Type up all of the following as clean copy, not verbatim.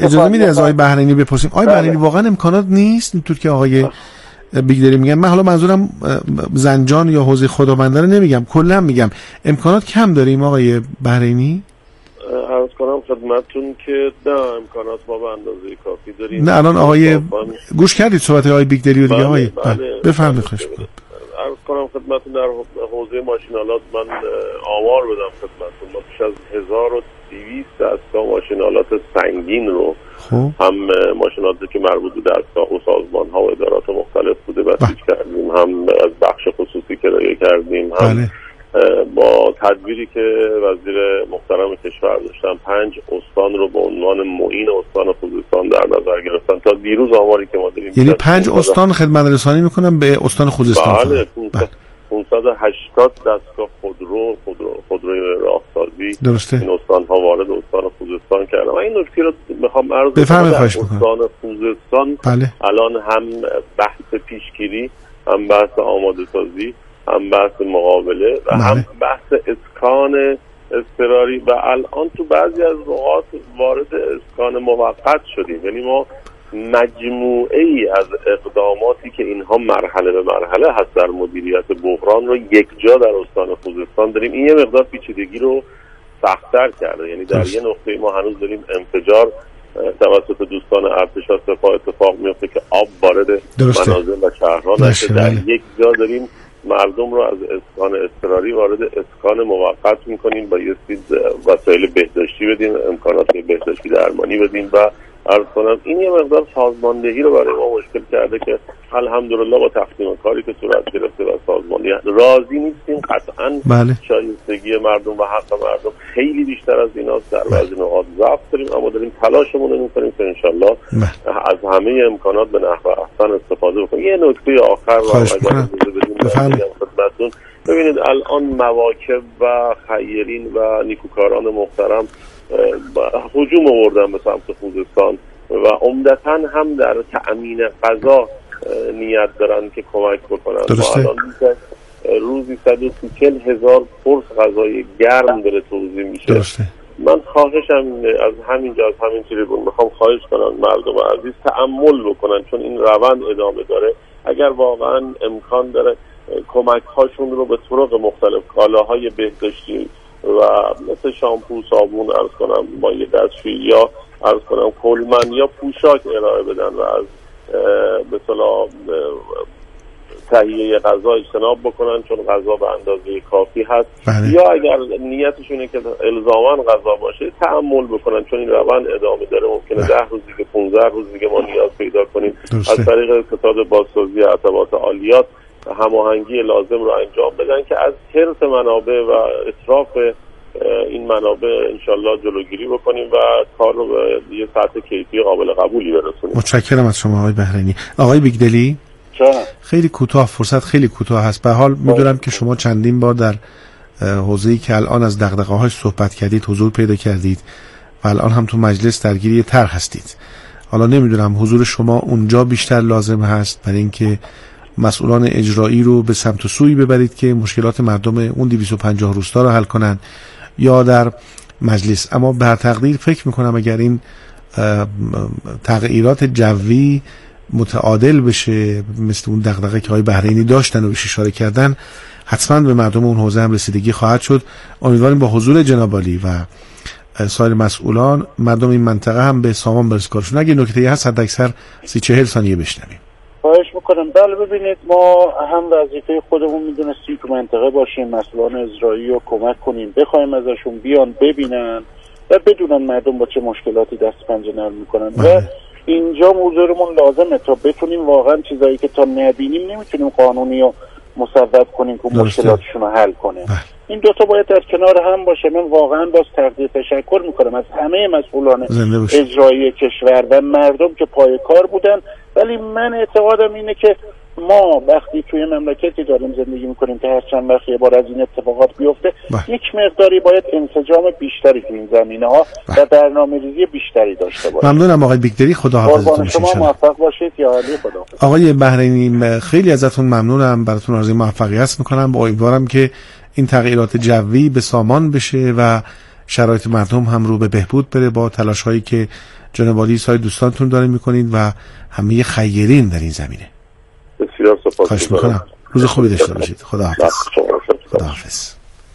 اجازه میده از آقای بحرینی بپرسیم آقای بحرینی واقعا امکانات نیست اینطور که آقای بیگدلی میگن؟ من حالا منظورم زنجان یا حوزه خدابنده نمیگم، کلا میگم امکانات کم داریم آقای بحرینی؟ عرض کنم خدمتتون که نه امکانات ما به اندازه کافی داریم. نه الان آقای گوش کردید صحبت آقای بیگدلی و دیگه آقای بفرمایید. خواهش می‌کنم. عرض کنم خدمتتون در حوزه ماشین‌آلات من آمار بدم خدمتتون، ما بیش از 1200 دستگاه ماشین‌آلات سنگین رو هم ماشین‌آلاتی که مربوط به دستگاه و سازمان‌ها و ادارات مختلف بوده بسیج کردیم، هم از بخش خصوصی کرایه کردیم، هم با تدبیری که وزیر محترم کشور داشتن 5 استان رو به عنوان معین استان خوزستان در نظر گرفتن. تا دیروز آماری که ما داریم یعنی 5 استان خدمت رسانی میکنن به استان خوزستان. بله 580 دستگاه خودروی راهسازی این استان ها وارد استان خوزستان کردن. من این نکته رو میخوام عرض کنم. استان خوزستان الان هم بحث پیشگیری، هم بحث آماده سازی، هم بحث مقابله و هم بحث اسکان اضطراری و الان تو بعضی از نقاط وارد اسکان موقت شدیم. یعنی ما مجموعه ای از اقداماتی که اینها مرحله به مرحله هست در مدیریت بحران رو یک جا در استان خوزستان داریم. این یه مقدار پیچیدگی رو سخت‌تر کرده. یعنی در یه نقطه ما هنوز داریم انفجار توسط دوستان ارتش سپاه اتفاق میفته که آب وارد منازل و شهرها نشه. در یک جا داریم مردم رو از اسکان اضطراری وارد اسکان موقت میکنیم، با یه سری وسایل بهداشتی بدیم، امکانات بهداشتی درمانی بدیم و عرض کنم این یه مقدار سازماندهی رو برای ما مشکل کرده که الحمدلله با تقسیم کاری که صورت گرفته و سازماندهی راضی نیستیم. قطعا شایستگی مردم و حق مردم خیلی بیشتر از ایناست، در بعضی نقاط ضعف داریم، اما داریم تلاشمون رو میکنیم که انشالله از همه امکانات به نحو احسن استفاده بکنیم. یه نکته آخر رو اگر خدمتتون ببینید، الان مواکب و خیرین و نیکوکاران محترم هجوم آوردن به سمت خوزستان و عمدتاً هم در تأمین غذا نیت دارن که کمک بکنن. الان روزی 130,000 پرس غذای گرم داره توزیع میشه. من خواهشم از همینجا از همین تریبون میخوام خواهش کنم مردم عزیز تأمل بکنن، چون این روند ادامه داره. اگر واقعا امکان داره کمک هاشون رو به طرق مختلف، کالاهای بهداشتی و مثل شامپو، صابون، عرض کنم مایع دستشویی یا عرض کنم کلمن یا پوشاک ارائه بدن و از به اصطلاح تهیه غذا اجتناب بکنن، چون غذا به اندازه کافی هست. یا اگر نیتشونه که الزاما غذا باشه تأمل بکنن، چون این روند ادامه داره. ممکنه 10 روز دیگه 15 روز دیگه ما نیاز پیدا کنیم از طریق ستاد بازسازی ارتباط عالیات هماهنگی لازم رو انجام بدن که از حرص منابع و اطراف این منابع انشالله جلوگیری بکنیم و کار رو به یه سطح کیفی قابل قبولی برسونیم. متشکرم از شما آقای بحرینی. آقای بیگدلی خیلی کوتاه، فرصت خیلی کوتاه هست. به حال میدونم که شما چندین بار در حوزه‌ای که الان از دغدغه‌هاش صحبت کردید حضور پیدا کردید و الان هم تو مجلس درگیری طرح هستید. حالا نمیدونم حضور شما اونجا بیشتر لازم هست برای اینکه مسئولان اجرایی رو به سمت و سوی ببرید که مشکلات مردم اون 250 روستا رو حل کنن، یا در مجلس. اما به هر تقدیر فکر میکنم اگر این تغییرات جوی متعادل بشه مثل اون دغدغه که های بحرینی داشتن و بهش اشاره کردن، حتما به مردم اون حوزه هم رسیدگی خواهد شد. امیدواریم با حضور جناب عالی و سایر مسئولان مردم این منطقه هم به سامان برسه کارشون. اگه نکته‌ای هست حد اکثر 30-40 ثانیه بشنویم. خواهش میکنم. بله ببینید، ما هم وظیفه خودمون میدونستیم که منطقه باشیم، مسئولان اجرایی رو کمک کنیم، بخوایم ازشون بیان ببینن و بدونن مردم با چه مشکلاتی دست پنجه نرم میکنن و اینجا حضورمون لازمه تا بتونیم واقعا چیزایی که تا نبینیم نمیتونیم قانونی رو مصوب کنیم که مشکلاتشون رو حل کنه. این دوتا باید در کنار هم باشه. من واقعا باز تقدیر تشکر میکنم از همه مسئولان اجرایی کشور و مردم که پای کار بودن. ولی من اعتقادم اینه که ما وقتی توی مملکتی داریم زندگی میکنیم که هر چند وقت یه بار از این اتفاقات بیفته، یک مقداری باید انسجام بیشتری تو این زمینه ها و برنامه‌ریزی بیشتری داشته باشیم. ممنونم آقای بیگدلی، خداحافظتون. شما موفق باشید. یا علی خدا. آقای بحرینی خیلی ازتون ممنونم، براتون آرزوی موفقیت میکنم. با امیدوارم که این تغییرات جوی به سامان بشه و شرایط مردم هم رو به بهبود بره با تلاش‌هایی که جناب عالی سایر دوستانتون دارین میکنید و همه خیرین در این زمینه. بسیار سپاسگزارم. خواهش میکنم. روز خوبی داشته باشید. خداحافظ. خداحافظ.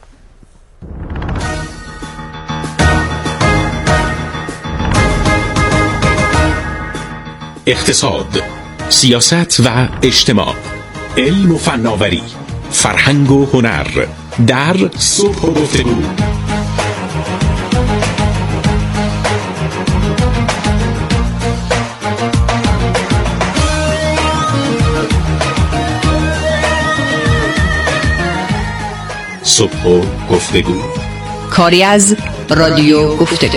اقتصاد، سیاست و اجتماع، علم و فناوری، فرهنگ و هنر در صبح و گفتگو. صبح و گفتگو، کاری از رادیو گفتگو.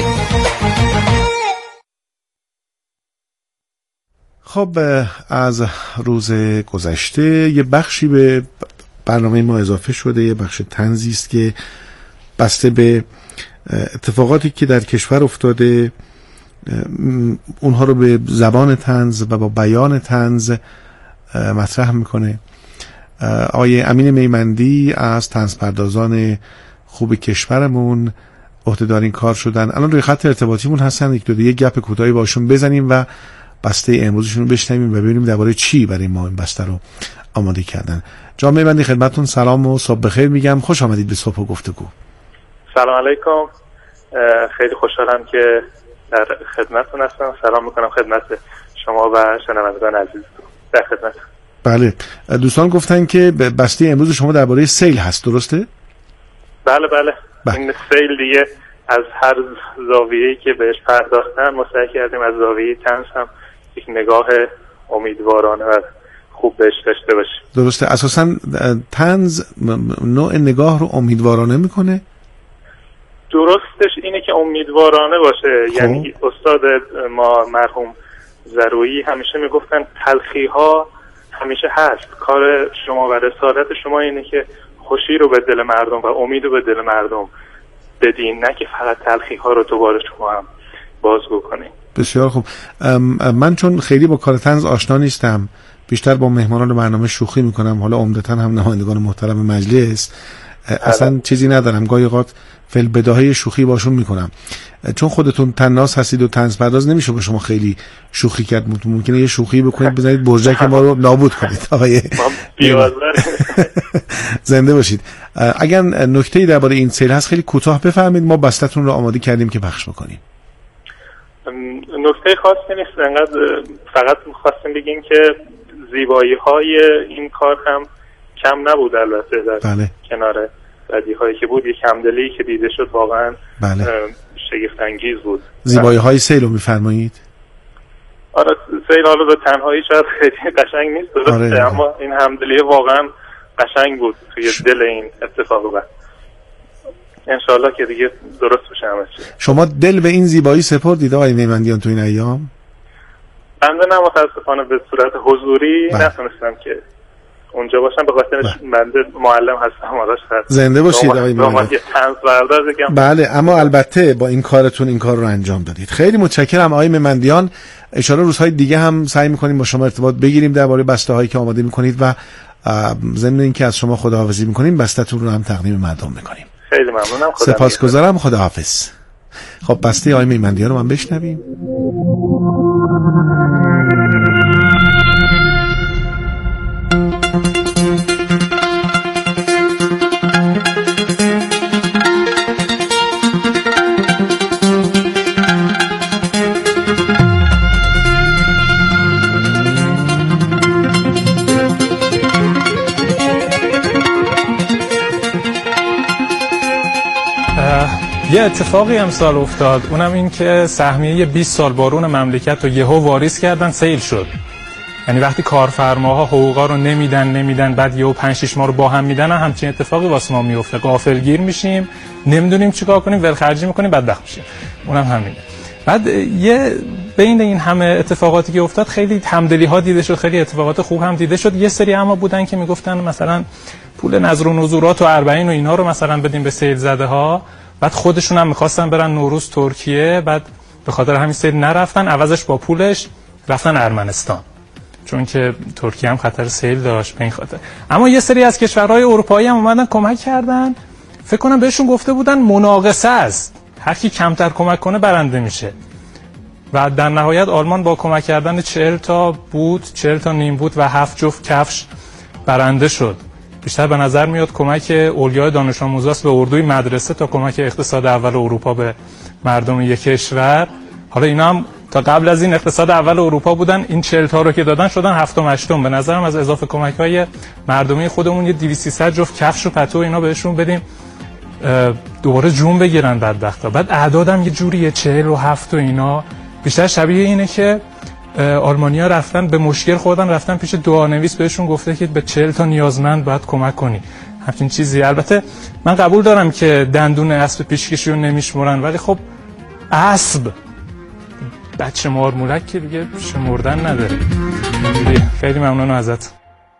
خب از روز گذشته یه بخشی به برنامه ما اضافه شده، یه بخش طنزی است که بسته به اتفاقاتی که در کشور افتاده اونها رو به زبان طنز و با بیان طنز مطرح میکنه. آقای امین میمندی از طنزپردازان خوب کشورمون عهده‌دار این کار شدن. الان روی خط ارتباطیمون هستن، یه گپ کوتاهی باشون بزنیم و بسته امروزشون رو بشنویم و ببینیم درباره چی برای ما این بسته رو آماده کردن. جناب میمندی خدمتتون سلام و صبح بخیر میگم. خوش آمدید به صبح و گفتگو. سلام علیکم. خیلی خوشحالم که در خدمتتون هستم. سلام میکنم خدمت شما و شنوندگان عزیز در خدمت. بله، دوستان گفتن که بسته امروز شما درباره سیل هست، درسته؟ بله. این سیل دیگه از هر زاویه‌ای که بهش پرداختن ما سعی کردیم از زاویه طنز هم یک نگاه امیدوارانه و خوب بهش داشته باشیم. درسته. اساساً طنز نوع نگاه رو امیدوارانه میکنه؟ درستش اینه که امیدوارانه باشه. یعنی استاد ما مرحوم زرویی همیشه میگفتن تلخی ها همیشه هست. کار شما و رسالت شما اینه که خوشی رو به دل مردم و امید رو به دل مردم بدین، نه که فقط تلخی ها رو دوباره شما هم بازگو کنین. بسیار خوب. من چون خیلی با کار طنز آشنا نیستم، بیشتر با مهمانان برنامه شوخی میکنم، حالا عمدتاً هم نمایندگان محترم مجلس، اصلا چیزی ندارم، گاهی اوقات فل بداهه شوخی باشون میکنم. چون خودتون طناز هستید و طنز پرداز نمیشه با شما خیلی شوخی کرد. ممکنه یه شوخی بکنید بزنید برجک ما رو نابود کنید. آقای زنده باشید. اگر نکته‌ای درباره این سیل هست خیلی کوتاه بفرمایید، ما بسته‌تون رو آماده کردیم که پخش بکنیم. نکته خاصی نیست، انقدر فقط می‌خواستیم بگیم که زیبایی‌های این کار هم کم نبود. البته در کنار بدی‌هایی که بود، یک همدلی که دیده شد واقعا شگفت انگیز بود. زیبایی‌های سیل رو می‌فرمایید؟ آره، سیل حالا به تنهایی شاید خیلی قشنگ نیست، درسته، اما این همدلی واقعا قشنگ بود توی دل این اتفاق. بعد انشالله که دیگه درست بشه همه چی. شما دل به این زیبایی سپردید آقای میمندیان تو این ایام؟ بنده نه، متاسفانه به صورت حضوری نتونستم که اونجا باشم، به خاطر بنده معلم هستم. زنده باشید آقای میمندیان. بله، اما البته با این کارتون این کار رو انجام دادید. خیلی متشکرم آقای میمندیان. اشاره روزهای دیگه هم سعی می‌کنیم با شما ارتباط بگیریم درباره بسته‌هایی که آماده می‌کنید و ضمن اینکه از شما خداحافظی می‌کنیم بسته‌تون رو هم تقدیم مردم می‌کنیم. خیلی ممنونم. سپاسگزارم. خداحافظ. خب بسته آقای میمندیان رو من بشنویم. یه اتفاقی امسال افتاد، اونم این که سهمیه 20 سال بارون مملکت رو یهو واریز کردن، سیل شد. یعنی وقتی کارفرماها حقوقا رو نمیدن بعد یهو 5-6 ماه رو با هم میدن، همچین اتفاقی واسه ما میفته. غافلگیر میشیم، نمیدونیم چیکار کنیم، ولخرجی میکنیم، بدبخت میشیم. اونم همینه. بعد یه بین این همه اتفاقاتی که افتاد خیلی همدلی ها دیده شد، خیلی اتفاقات خوب هم دیده شد. یه سری اما بودن که میگفتن مثلا پول نذر و نذورات و 40 و اینا رو مثلا بدیم به سیل زده ها، بعد خودشون هم می‌خواستن برن نوروز ترکیه، بعد به خاطر همین سیل نرفتن، عوضش با پولش رفتن ارمنستان، چون که ترکیه هم خطر سیل داشت به این خاطر. اما یه سری از کشورهای اروپایی هم اومدن کمک کردن، فکر کنم بهشون گفته بودن مناقصه است، هر کی کمتر کمک کنه برنده میشه. و در نهایت آلمان با کمک کردن 40 تا نیم بود و 7 جفت کفش برنده شد. بیشتر به نظر میاد کمک اولیای دانش آموزاست به اردوی مدرسه تا کمک اقتصاد اول اروپا به مردم یک کشور. حالا اینا هم تا قبل از این اقتصاد اول اروپا بودن، این 40 تا رو که دادن شدن 7م 8م. به نظرم از اضافه کمک‌های مردمی خودمون یه 200 جفت کفش و پتو اینا بهشون بدیم دوباره جون بگیرن بدبختا. بعد اعدادم یه جوریه 47 و اینا، بیشتر شبیه اینه که آلمانیا رفتن به مشکل خوردن، رفتن پیش دعانویس بهشون گفته که به 40 تا نیازمند باید کمک کنی، همچین چیزی. البته من قبول دارم که دندون اسب پیشکشی رو نمیشمرن، ولی خب اسب بچه مارمولک که دیگه شمردن نداره. خیلی ممنونم ازت.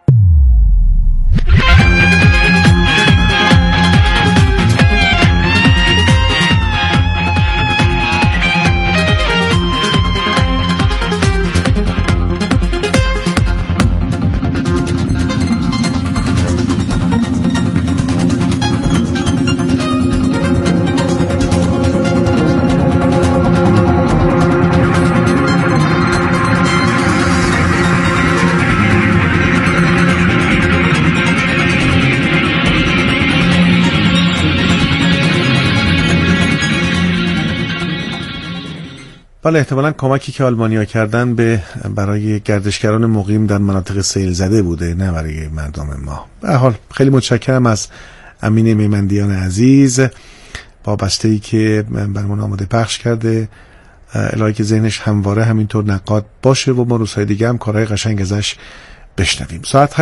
بله، احتمالاً کمکی که آلمانیا کردن برای گردشگران مقیم در مناطق سیل زده بوده، نه برای مردم ما. به هر حال خیلی متشکرم از امین میمندیان عزیز با بسته‌ای که برامون آماده پخش کرده. الهی که ذهنش همواره همینطور نقاد باشه و ما روزهای دیگه هم کارهای قشنگ ازش بشنویم. ساعت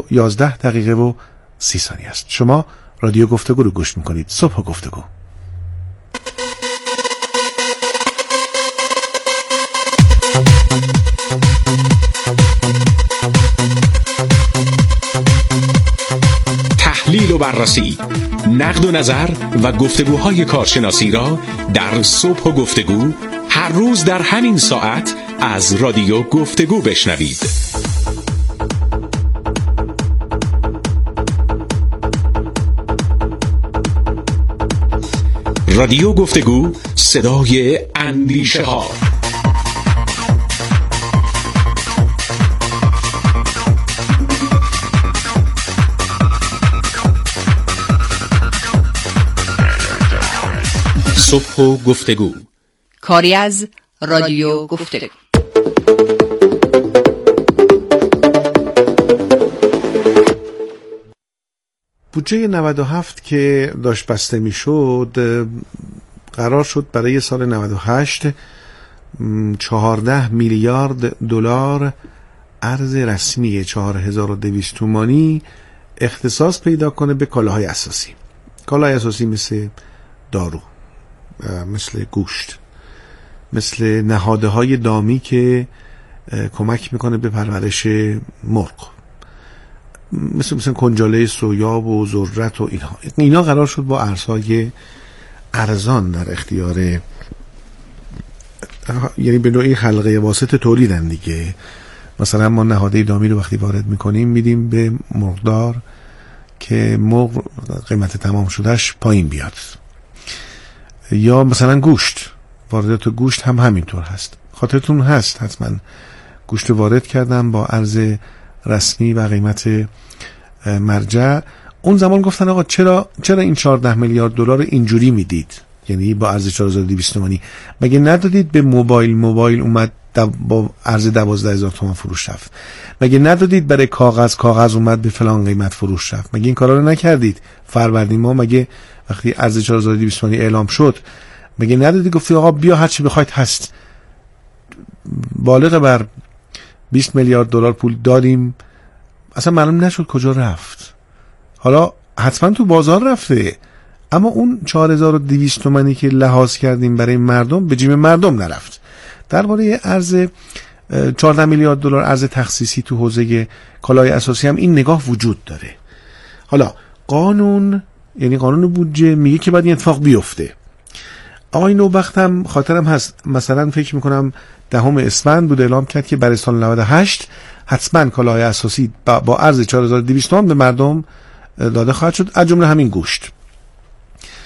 8:11:30 است. شما رادیو گفتگو رو گوش میکنید. صبح گفتگو. تحلیل و بررسی، نقد و نظر و گفتگوهای کارشناسی را در صبح گفتگو هر روز در همین ساعت از رادیو گفتگو بشنوید. رادیو گفتگو، صدای اندیشه ها. صبح و گفتگو، کاری از رادیو گفتگو. بودجه 97 که داشت بسته می شد، قرار شد برای سال 98 14 میلیارد دلار ارز رسمی 4200 تومانی اختصاص پیدا کنه به کالاهای اساسی. کالاهای اساسی مثل دارو، مثل گوشت، مثل نهادهای دامی که کمک میکنه به پرورش مرغ، مثل کنجاله سویا و ذرت و اینا قرار شد با ارزهای ارزان در اختیار، یعنی به نوعی حلقه واسط تولیدن دیگه. مثلا ما نهاده دامی رو وقتی وارد میکنیم میدیم به مرغدار که مرغ قیمت تمام شدهش پایین بیاد. یا مثلا گوشت، واردات گوشت هم همینطور هست. خاطرتون هست حتما گوشت وارد کردم با ارز رسمی و قیمت مرجع. اون زمان گفتن آقا چرا این 14 میلیارد دلار اینجوری میدید، یعنی با ارز 4200 تومانی؟ مگه ندادید به موبایل اومد با ارز 12000 تومان فروش رفت؟ مگه ندادید برای کاغذ اومد به فلان قیمت فروش رفت؟ مگه این کارا رو نکردید؟ فروردین ما مگه وقتی ارز 4200 تومانی اعلام شد مگه ندادید گفتی آقا بیا هر چی بخواید هست؟ بالغ بر 20 میلیارد دلار پول دادیم، اصلا معلوم نشد کجا رفت. حالا حتما تو بازار رفته، اما اون 4200 تومانی که لحاظ کردیم برای مردم به جیب مردم نرفت. درباره ارز 14 میلیارد دلار ارز تخصیصی تو حوزه کالای اساسی هم این نگاه وجود داره. حالا قانون، یعنی قانون بودجه میگه که باید این اتفاق بیفته. آقای نوبخت هم خاطرم هست مثلا فکر میکنم 10 اسفند بود اعلام کرد که برای سال 98 حتما کالای اساسی با ارز 4200 تومان به مردم داده خواهد شد، از جمله همین گوشت.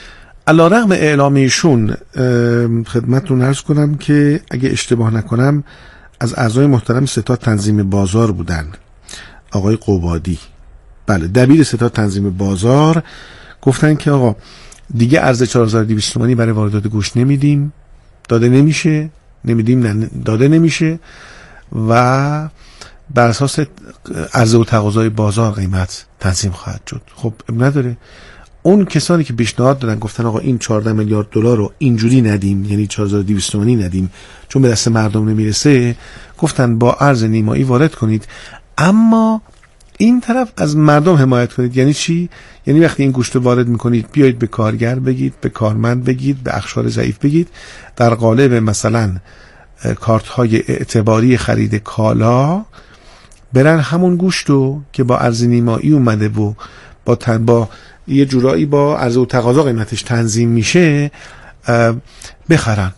علیرغم اعلام ایشون خدمتتون عرض کنم که اگه اشتباه نکنم از اعضای محترم ستاد تنظیم بازار بودن، آقای قبادی، بله، دبیر ستاد تنظیم بازار، گفتن که آقا دیگه ارز 4200 تومانی برای واردات گوشت نمیدیم، داده نمیشه، نمیدیم، داده نمیشه و بر اساس عرضه و تقاضای بازار قیمت تنظیم خواهد شد. خب نداره. اون کسانی که پیشنهاد دادن گفتن آقا این 14 میلیارد دلار رو اینجوری ندیم، یعنی 4200 تومانی ندیم چون به دست مردم نمیرسه، گفتن با ارز نیمایی وارد کنید، اما این طرف از مردم حمایت کنید. یعنی چی؟ یعنی وقتی این گوشت رو وارد میکنید بیایید به کارگر بگید، به کارمند بگید، به اقشار ضعیف بگید، در قالب مثلا کارت های اعتباری خرید کالا برن همون گوشت رو که با ارز نیمایی اومده و با یه جورایی با عرضه و تقاضا قیمتش تنظیم میشه بخرن.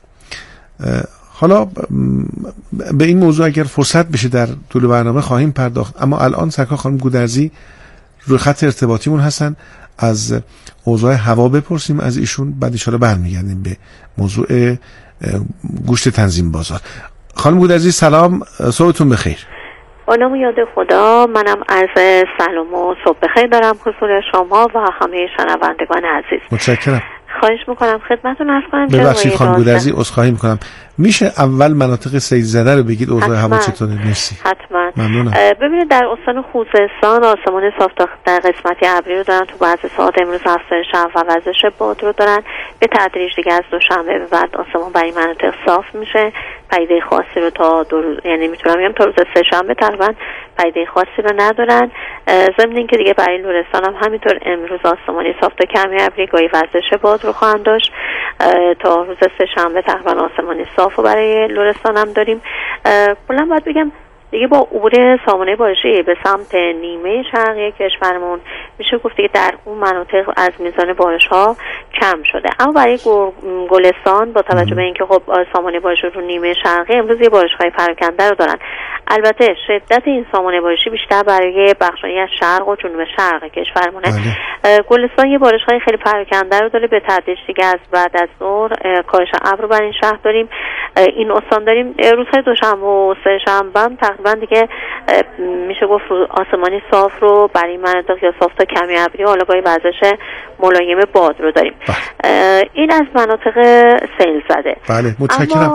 حالا به این موضوع اگر فرصت بشه در طول برنامه خواهیم پرداخت، اما الان سرکار خانم گودرزی روی خط ارتباطیمون هستن، از اوضاع هوا بپرسیم از ایشون، بعد ان شاءالله برمیگردیم به موضوع گوشت تنظیم بازار. خانم گودرزی سلام، صبحتون بخیر. علام یاد خدا، منم عرض سلام و صبح بخیر دارم حضور شما و همه شنوندگان عزیز. متشکرم. خواهش میکنم خدمتتون عرض کنم. ببخشید خانم گودرزی، عذرخواهی میکنم، میشه اول مناطق سیل زده رو بگید، اوضاع هوا چطوره؟ مرسی. حتما. ممنونم. ببینید در استان خوزستان آسمان صاف در قسمتی ابری رو دارن، تو بعضی ساعات امروز افزایش هوا و وزش باد رو دارن. به تدریج دیگه از دوشنبه به بعد آسمان برای مناطق صاف میشه. پدیده خاصی رو تا دو روز، یعنی میتونم بگم تا روز سه‌شنبه تقریبا پدیده خاصی رو ندارن. ضمن اینکه دیگه برای لرستان هم همینطور امروز آسمانی صاف تا کمی ابری، گاهی وزش باد رو خواهند داشت. تا روز سه‌شنبه تقریبا آسمانی صاف رو برای لرستان هم داریم. کلا باید بگم دیگه با عبور سامانه بارشی به سمت نیمه شرقی کشورمون میشه گفت که در اون مناطق از میزان بارش ها کم شده. اما برای گلستان با توجه به اینکه خب سامانه بارش رو نیمه شرقی امروز یه بارش‌های پراکنده رو دارن، البته شدت این سامانه بارشی بیشتر برای بخشایی از شرق و جنوب شرق کشورمونه. گلستان یه بارش‌های خیلی پراکنده رو داره، به تدریج دیگه از بعد از ظهر کاهش ابر رو بر این شهر داریم. این استان داریم روزهای دوشنبه و سه‌شنبه هم تقریبا دیگه میشه گفت آسمانی صاف رو برای مناطق یا صاف تا کمی ابری، حالا گاهی وزش ملایم باد رو داریم. این از مناطق سیل زده. بله متشکرم.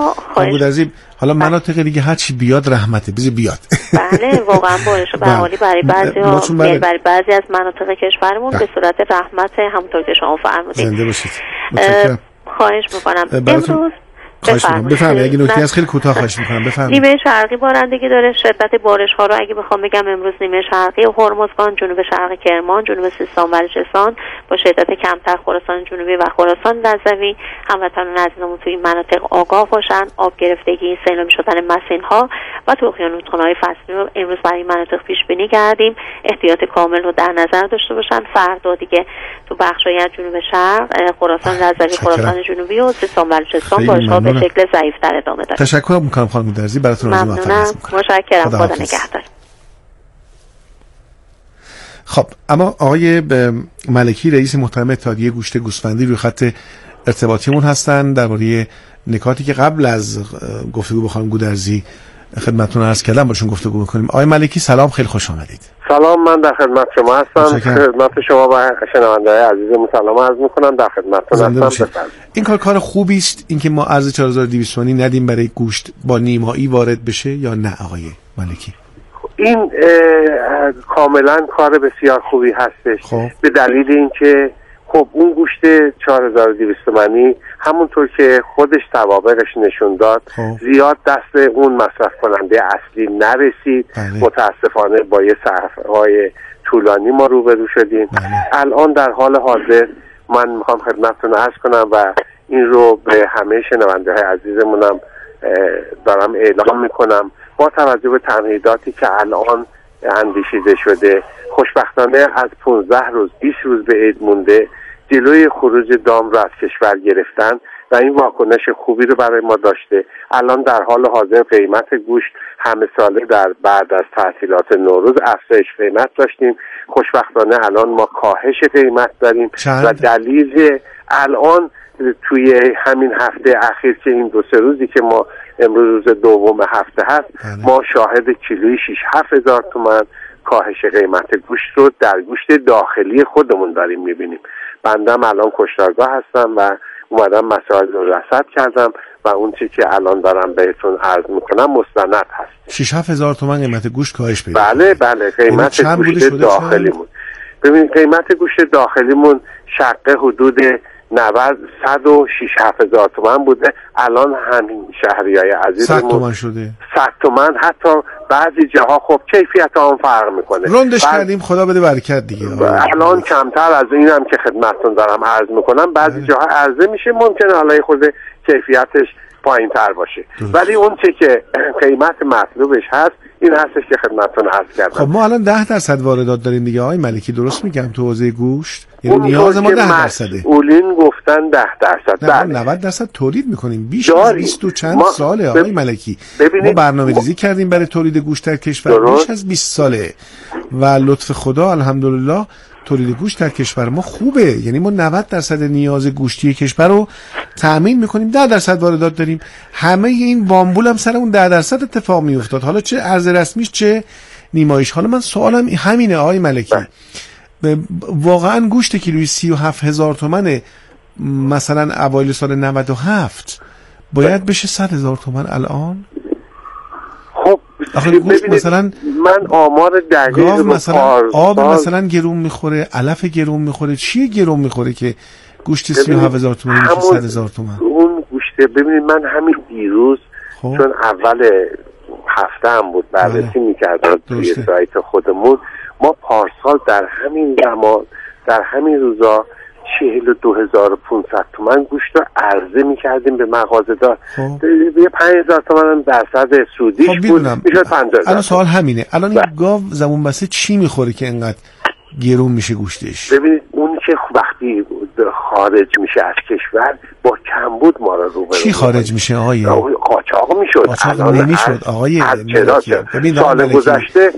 حالا مناطق دیگه هر چی بیاد رحمته، بیاد. بله واقعا بارش به حالی برای برای بعضی از مناطق کشورمون به صورت رحمت، همونطور که شما فرمودید. زنده باشید. متشکرم. خواهش می‌کنم. امروز بفرمایید. اگه نکته از خیلی کوتاه خواهش می‌کنم بفرمایید. نیمه شرقی بارندگی داره. شدت بارش‌ها رو اگه بخوام بگم امروز نیمه شرقی هرمزگان، جنوب شرقی کرمان، جنوب سیستان و بلوچستان با شدت کمتر، خراسان جنوبی و خراسان رضوی، هموطنان عزیزمون توی این مناطق آگاه باشن. آب گرفتگی، سیلابی شدن مسیل‌ها و طوفان رودخانه‌های فصلی رو امروز برای مناطق پیش بینی کردیم. احتیاط کامل رو در نظر داشته باشن. فردا دیگه تو بخش‌های از جنوب شرق، خراسان رضوی، خراسان جنوبی و سیستان و بلوچستان بارش‌ها به شکل ضعیف‌تر ادامه داره. تشکر می‌کنم خانم گودرزی، براتون آرزوی موفقیت می‌کنم. متشکرم. خدا نگهدار. خب اما آقای ملکی رئیس محترم اتحادیه گوشت گوسفندی روی خط ارتباطیمون هستن درباره نکاتی که قبل از گفتگو با خانم گودرزی خدمتتون عرض کردم باشون گفتگو می‌کنیم. آقای ملکی سلام، خیلی خوش آمدید. سلام، من در خدمت شما هستم. خدمت شما و شنونده‌های عزیزم سلام عرض می‌کنم. در خدمتتون هستم. این کار خوبی است اینکه ما ارز 4200 تومانی ندیم برای گوشت با نیمایی وارد بشه یا نه آقای ملکی؟ این کاملا کار بسیار خوبی هستش. به دلیل اینکه خب اون گوشت 4200 تومانی همونطور که خودش توابقش نشون داد زیاد دست اون مصرف کننده اصلی نرسید. متاسفانه با یه صرفه‌های طولانی ما روبرو شدیم. الان در حال حاضر من میخوام خدمتتون عرض کنم و این رو به همه شنونده های عزیزمونم دارم اعلام میکنم، با توجه به تمهیداتی که الان اندیشیده شده، خوشبختانه از 15 روز 20 روز به عید مونده، جلوی خروج دام رو از کشور گرفتن و این واکنش خوبی رو برای ما داشته. الان در حال حاضر قیمت گوشت همه ساله در بعد از تعطیلات نوروز افزایش قیمت داشتیم. خوشبختانه الان ما کاهش قیمت داریم و دلیل الان توی همین هفته اخیر که این 2-3 روزی که ما امروز روز دوم هفته هست ما شاهد کیلوی 6-7 هزار تومان کاهش قیمت گوشت رو در گوشت داخلی خودمون داریم میبینیم. بندم الان کشتارگاه هستم و اومدم مسائل رو رصد کردم و اون چیزی که الان دارم بهتون عرض میکنم مستند هست. 6-7 هزار تومان قیمت گوشت کاهش پیدا. بله قیمت گوشت داخلیمون. ببین قیمت گوشت داخلیمون شقه حدود 106-7 هزار تومان بوده. الان همین شهریای عزیزمون 100 تومان شده. 100 تومان. حتی بعضی جاها خب کیفیت هم فرق میکنه. روندش کردیم خدا بده برکت دیگه. الان کمتر از اینم که خدمتتون دارم عرض میکنم بعضی جاها عرضه میشه ممکنه حالا خود کیفیتش پایین تر باشه ولی اون چه که قیمت مطلوبش هست این هستش که خدمتتون عرض کردم. خب ما الان 10% واردات داریم دیگه آقای ملکی، درست میگم تو حوزه گوشت؟ یعنی نیاز ما 10%. مسئولین گفتن 10%. 90% تولید میکنیم. بیش از 20 و چند ساله آقای ملکی. ما برنامه‌ریزی کردیم برای تولید گوشت در کشور بیش از 20 ساله و لطف خدا الحمدلله تولید گوشت در کشور ما خوبه. یعنی ما 90% نیاز گوشتی کشور رو تأمین میکنیم، 10% واردات داریم. همه این بامبول هم سر اون 10% اتفاق میافتاد، حالا چه ارز رسمیش چه نیمایش. حالا من سوالم همینه آقای ملکی، واقعا گوشت کیلویی 37 هزار تومنه مثلا اوایل سال 97 باید بشه 100 هزار تومن الان؟ خب مثلا من آمار دقیق مثلا آب مثلا گرون میخوره، علف گرون میخوره، چیه گرون میخوره که گوشت 37 هزار تومن میشه 100 هزار تومن؟ اون گوشت ببینید من همین دیروز چون اول هفته هم بود بررسی میکردم توی سایت خودمون، ما پارسال در همین زمان در همین روزا 42,500 تومان گوشت رو عرضه می‌کردیم به مغازه‌دار. یه 5,000 تومان هم درصد سودیش بود، میشد 50,000. الان سوال همینه، الان این گاو زبون بسته چی میخوره که اینقدر گرون میشه گوشتش؟ ببینید اون که وقتی خارج میشه از کشور با کمبود ما رو روبرو چی خارج میشه آقای؟ قاچاق میشد. قاچاق نمیشد آقای. سال گذشته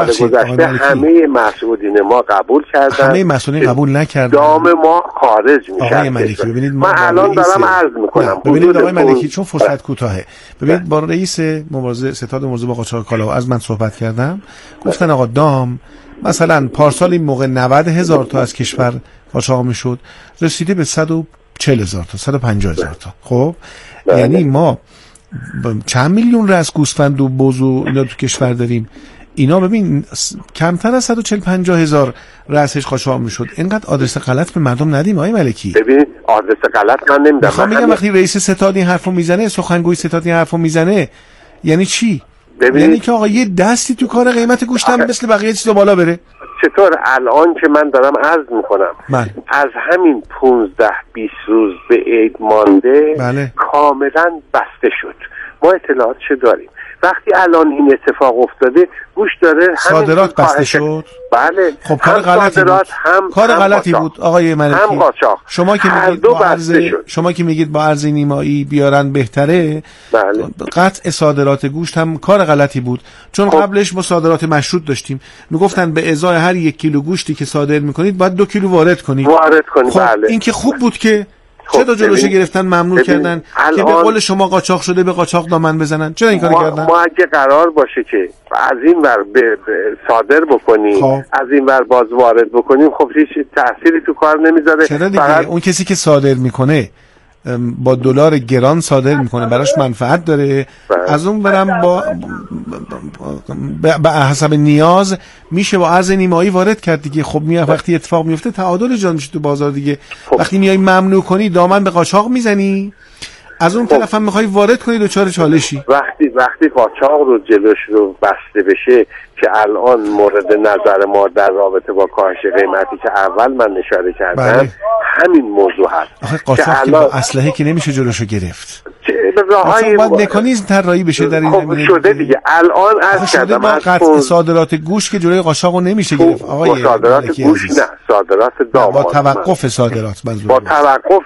همه مسئولین ما قبول کردن، همه مسئولین قبول نکردن، دام ما خارج میشه. آقای ملکی ببینید من الان دارم عرض میکنم، ببینید آقای ملکی چون فرصت کوتاهه، ببینید با رئیس مبارزه ستاد مبارزه با قاچاق کالا از من صحبت کردم، گفتن آقا دام مثلا پارسال این موقع 90,000 تا از کشور قاچاق میشد، رسیده به 140,000 تا 150,000 تا. خب یعنی ما چند میلیون رأس گوسفند و بز و اینا تو کشور داریم، اینا ببین کمتر از 140-50,000 رأسش قاچاق میشد. اینقدر آدرس غلط به مردم ندیم آقای ملکی. ببینید آدرس غلط من نمیدم. میخوام بگم وقتی رئیس ستاد این حرفو میزنه، سخنگوی ستاد این حرفو میزنه، یعنی چی؟ یعنی که آقا یه دستی تو کار قیمت گوشت هم مثل بقیه چیزا بالا بره. چطور الان که من دارم عرض میکنم از همین 15-20 روز به عید مانده کاملا بسته شد. ما اطلاعاتشو داریم. وقتی الان این اتفاق افتاده گوشت داره صادرات بسته شد. بله خب کار غلطی بود. کار غلطی بود آقای ملکی. هم قاچاق. شما که میگید با ارز نیمایی بیارن بهتره، بله. قطع صادرات گوشت هم کار غلطی بود، چون قبلش ما صادرات مشروط داشتیم، میگفتن به ازای هر 1 کیلو گوشتی که صادر میکنید باید 2 کیلو وارد کنید. خب بله. این که خوب بود که چرا جلوشو گرفتن ممنوع کردن که به قول شما قاچاق شده به قاچاق دامن بزنن؟ چرا این کارو کردن؟ ما اگه قرار باشه که از این ور صادر بکنیم از این ور باز وارد بکنیم خب هیچ تأثیری تو کار نمیذاره. چرا دیگه اون کسی که صادر میکنه با دلار گران صادر میکنه براش منفعت داره، از اون برم با حسب نیاز میشه با ارز نیمایی وارد کرد دیگه. خب وقتی اتفاق میفته تعادل ایجاد میشه تو بازار دیگه. وقتی میای ممنوع کنی دامن به قاچاق میزنی، از اون طرف هم میخوای وارد کنی دوچار چالشی. وقتی قاچاق رو جلوش رو بسته بشه که الان مورد نظر ما در رابطه با کاهش قیمتی که اول من اشاره کردم همین موضوع هست. آخه قاچاق که با اسلحه که نمیشه جلوشو گرفت. راههای باید مکانیزم طراحی بشه در این زمینه. شده دیگه الان از کردم با قطع صادرات گوشت که جلوی قاچاقو نمیشه گرفت آقای صادرات گوشت نه، صادرات دام با توقف صادرات منظور با توقف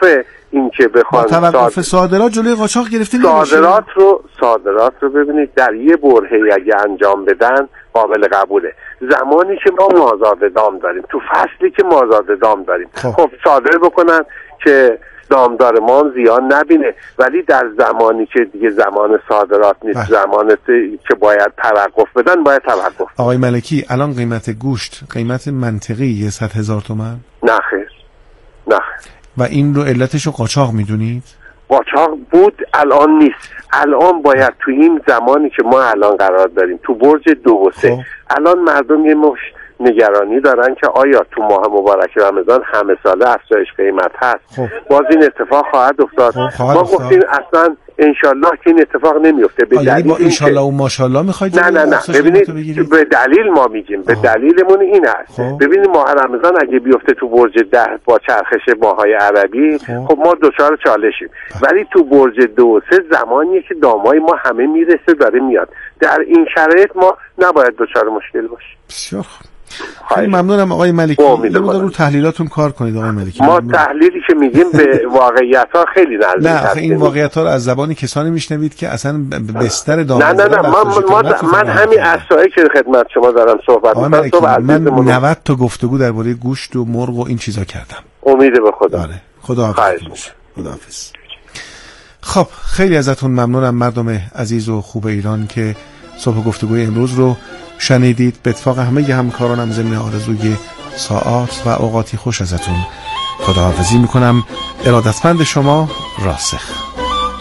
این که بخوان توقف صادرات جلوی قاچاق گرفته نمیشه. صادرات رو ببینید در یه برهه‌ای اگه انجام بدن قابل قبوله. زمانی که ما مازاد دام داریم، تو فصلی که مازاد دام داریم، خب صادر بکنن که دامدار ما هم زیان نبینه، ولی در زمانی که دیگه زمان صادرات نیست، زمانی که باید توقف بدن باید توقف. آقای ملکی الان قیمت گوشت قیمت منطقی 100,000 تومان؟ نه خیر. و این رو علتش رو قاچاق میدونید؟ قاچاق بود، الان نیست. الان باید تو این زمانی که ما الان قرار داریم تو برج 2 و 3 الان مردم یه مش نگرانی دارن که آیا تو ماه مبارک رمضان همه ساله افزایش قیمت هست. باز این اتفاق خواهد افتاد. ما گفتیم اصلا انشالله که این اتفاق نمیفته. به دلیل با انشالله و ماشالله میخواید؟ نه ببینید به دلیل ما میگیم، به دلیلمون این است. ببینید ماه رمضان اگه بیفته تو برج 10 با چرخش ماهای عربی، خب ما دچار چالشیم. ولی تو برج 2 و 3 زمانیه که دامای ما همه میرسه داره میاد. در این شرایط ما نباید دچار مشکل باشیم. بسیار خیلی ممنونم آقای ملکی. رو تحلیلاتون کار کنید آقای ملکی. ما تحلیلی که میگیم به واقعیت‌ها خیلی نزدیک هستیم. نه این واقعیت‌ها رو از زبانی کسانی میشنوید که اصلا بستر دامن. نه من همین اسایی که خدمت شما دارم صحبت می‌کنم. من 90 تا گفتگو درباره گوشت و مرغ و این چیزا کردم. امید به خدا. آره. خداحافظ. خب خیلی ازتون ممنونم مردم عزیز و خوب ایران که صبح گفتگوی امروز رو شنیدید. به اتفاق همه همکارانم ضمن آرزوی ساعات و اوقاتی خوش ازتون خداحافظی میکنم. ارادتمند شما، راسخ.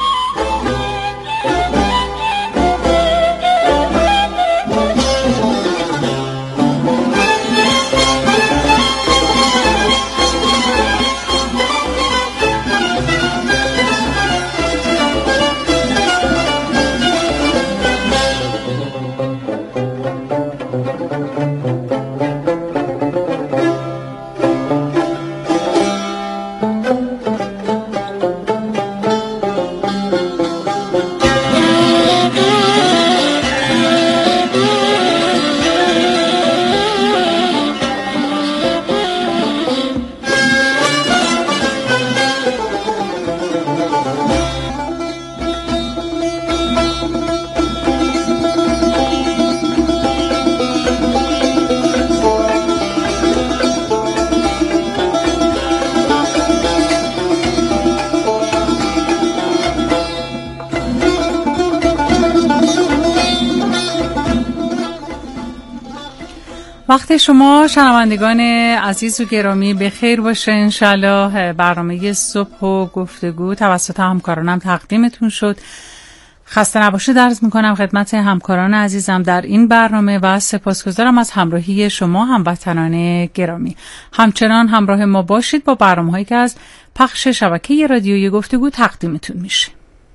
وقت شما شنوندگان عزیز و گرامی به خیر باشه. انشالله برنامه صبح و گفتگو توسط همکارانم تقدیمتون شد. خسته نباشید عرض میکنم خدمت همکاران عزیزم در این برنامه و سپاسگزارم از همراهی شما هموطنان گرامی. همچنان همراه ما باشید با برنامه‌هایی که از پخش شبکه رادیوی گفتگو تقدیمتون میشه.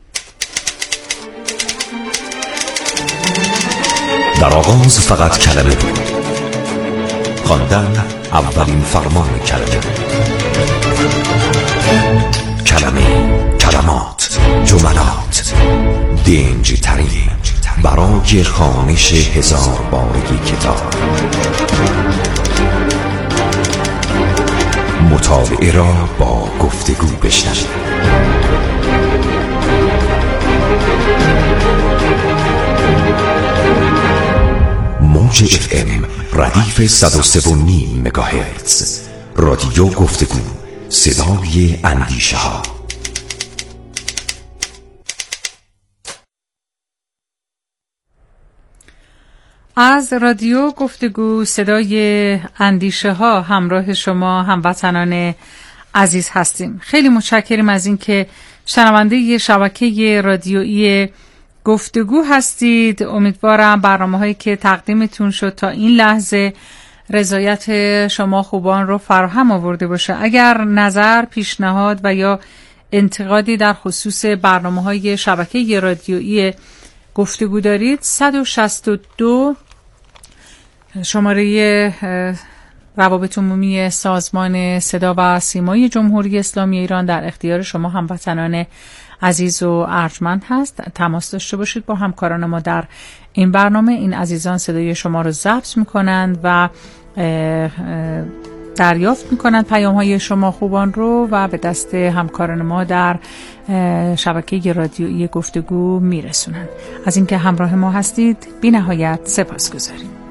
در آغاز فقط کلمه بود، خواندن اولین فرمان کلمه، کلمات، جملات، دنج ترین برای خوانش 1000 بارگی کتاب. مطالعه را با گفتگو بشنوید. موج FM ردیف 103.5 مگاهرتز. رادیو گفتگو، صدای اندیشه ها. از رادیو گفتگو صدای اندیشه ها همراه شما هموطنان عزیز هستیم. خیلی متشکریم از اینکه شنونده شبکه رادیویی گفتگو هستید. امیدوارم برنامه‌هایی که تقدیمتون شد تا این لحظه رضایت شما خوبان رو فراهم آورده باشه. اگر نظر، پیشنهاد و یا انتقادی در خصوص برنامه‌های شبکه رادیویی گفتگو دارید، 162 شماره روابط عمومی سازمان صدا و سیمای جمهوری اسلامی ایران در اختیار شما هموطنان عزیز و ارجمند هست. تماس داشته باشید با همکاران ما در این برنامه. این عزیزان صدای شما رو ضبط میکنند و دریافت میکنند پیام‌های شما خوبان رو و به دست همکاران ما در شبکه رادیویی گفتگو میرسونند. از اینکه همراه ما هستید بی نهایت سپاسگزاریم.